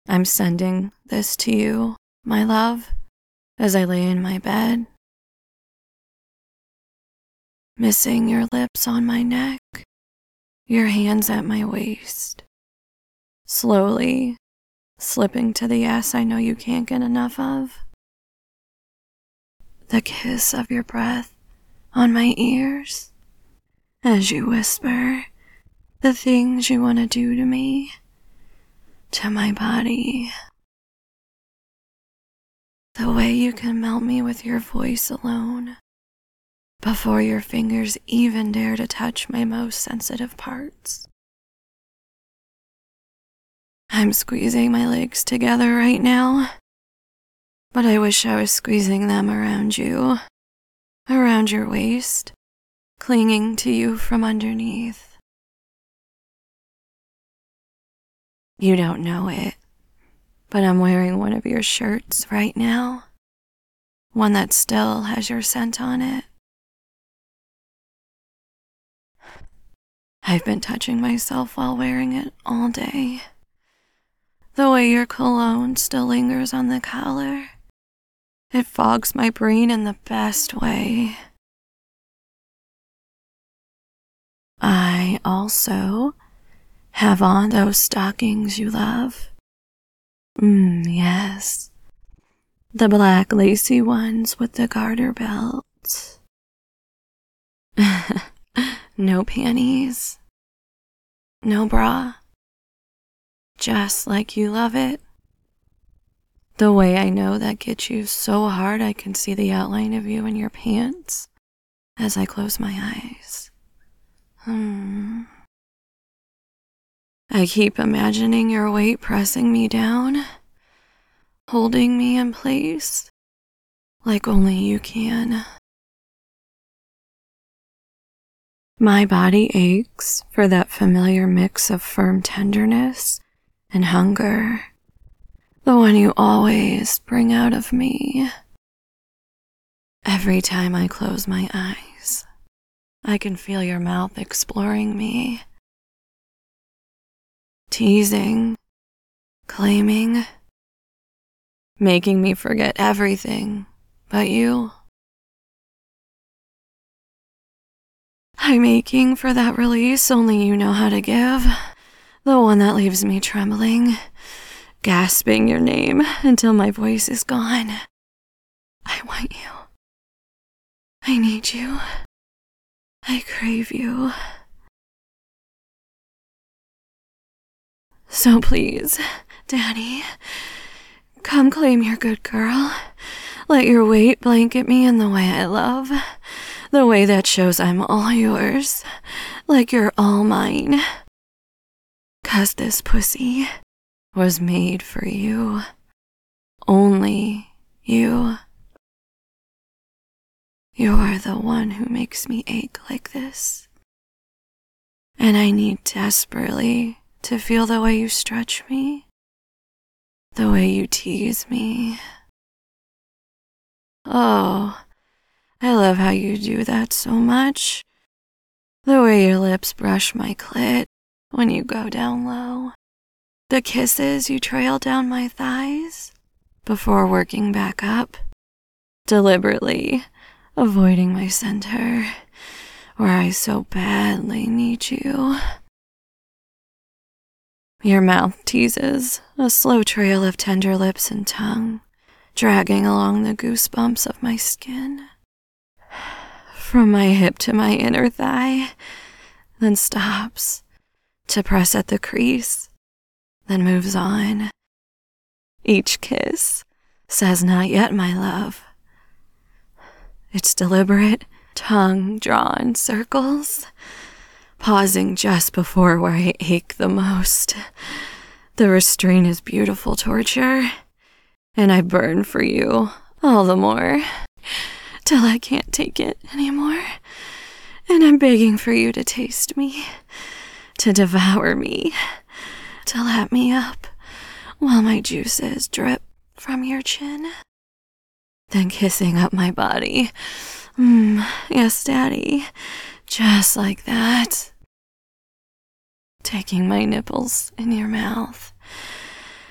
I'm sending this to you, my love, as I lay in my bed, missing your lips on my neck, your hands at my waist, slowly slipping to the yes I know you can't get enough of, the kiss of your breath on my ears, as you whisper the things you want to do to me, to my body. The way you can melt me with your voice alone, before your fingers even dare to touch my most sensitive parts. I'm squeezing my legs together right now, but I wish I was squeezing them around you, around your waist, clinging to you from underneath. You don't know it, but I'm wearing one of your shirts right now, one that still has your scent on it. I've been touching myself while wearing it all day. The way your cologne still lingers on the collar, it fogs my brain in the best way. I also have on those stockings you love. Yes. The black lacy ones with the garter belts. No panties. No bra. Just like you love it. The way I know that gets you so hard I can see the outline of you in your pants as I close my eyes. I keep imagining your weight pressing me down, holding me in place, like only you can. My body aches for that familiar mix of firm tenderness and hunger, the one you always bring out of me. Every time I close my eyes, I can feel your mouth exploring me, teasing, claiming, making me forget everything but you. I'm aching for that release only you know how to give, the one that leaves me trembling, gasping your name until my voice is gone. I want you. I need you. I crave you. So please, Daddy, come claim your good girl. Let your weight blanket me in the way I love. The way that shows I'm all yours, like you're all mine. 'Cause this pussy was made for you. Only you. You're the one who makes me ache like this. And I need desperately to feel the way you stretch me, the way you tease me. Oh, I love how you do that so much. The way your lips brush my clit when you go down low. The kisses you trail down my thighs before working back up, deliberately avoiding my center, where I so badly need you. Your mouth teases a slow trail of tender lips and tongue, dragging along the goosebumps of my skin. From my hip to my inner thigh, then stops to press at the crease, then moves on. Each kiss says not yet, my love. It's deliberate, tongue-drawn circles, pausing just before where I ache the most. The restraint is beautiful torture, and I burn for you all the more, till I can't take it anymore, and I'm begging for you to taste me, to devour me, to lap me up while my juices drip from your chin, then kissing up my body. Yes, Daddy, just like that. Taking my nipples in your mouth,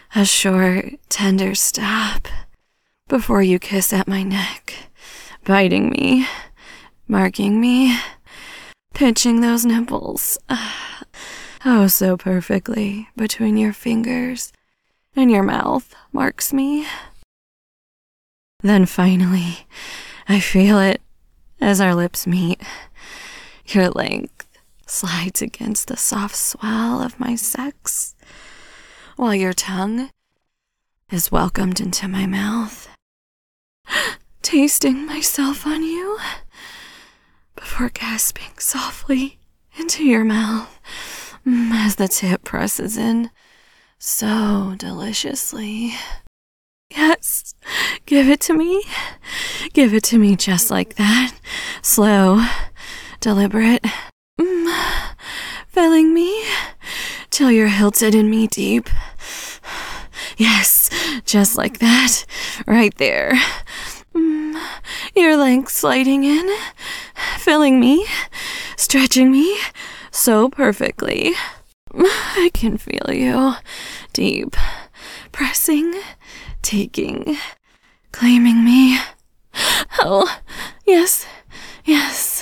A short, tender stop before you kiss at my neck, biting me, marking me, pinching those nipples. Oh, so perfectly between your fingers and your mouth marks me. Then finally, I feel it as our lips meet. Your length slides against the soft swell of my sex, while your tongue is welcomed into my mouth, tasting myself on you before gasping softly into your mouth as the tip presses in so deliciously. Yes, give it to me. Give it to me just like that. Slow, deliberate. Filling me till you're hilted in me deep. Yes, just like that. Right there. Your length sliding in, filling me, stretching me so perfectly. I can feel you deep, pressing, taking, claiming me. Oh, yes, yes.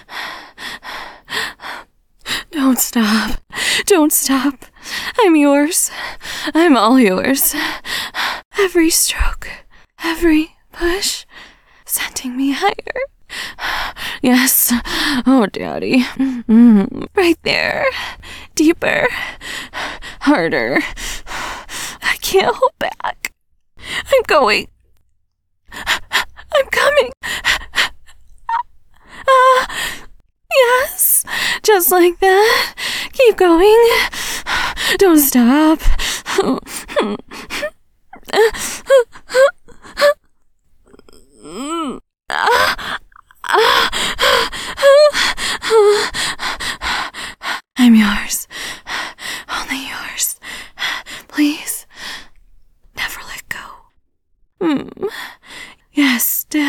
Don't stop. Don't stop. I'm yours. I'm all yours. Every stroke, every push, sending me higher. Yes. Oh, Daddy. Right there. Deeper. Harder. I can't hold back. I'm going. I'm coming. Yes. Just like that. Keep going. Don't stop. I'm yours. Only yours. Please, never let go. Yes,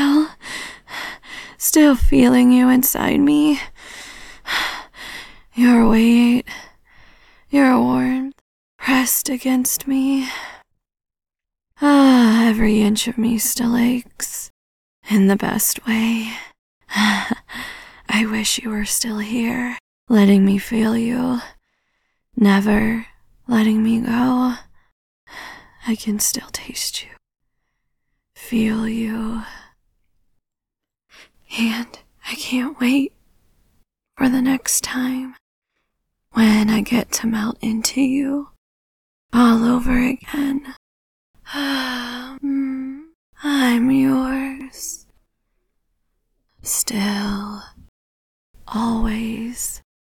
still feeling you inside me. Your weight, your warmth pressed against me. Every inch of me still aches in the best way. I wish you were still here, letting me feel you, never letting me go. I can still taste you, feel you, and I can't wait for the next time when I get to melt into you all over again. I'm yours. Still, always.